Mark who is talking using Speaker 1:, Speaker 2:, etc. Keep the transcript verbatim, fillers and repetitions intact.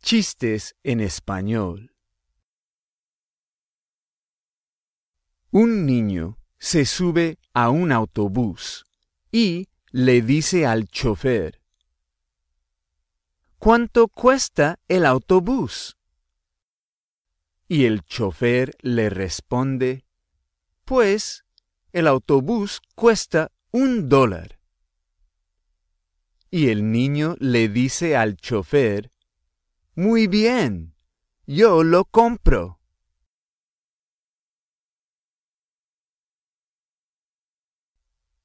Speaker 1: Chistes en español. Un niño se sube a un autobús y le dice al chofer: ¿Cuánto cuesta el autobús? Y el chofer le responde: Pues el autobús cuesta un dólar. Y el niño le dice al chofer: Muy bien, yo lo compro.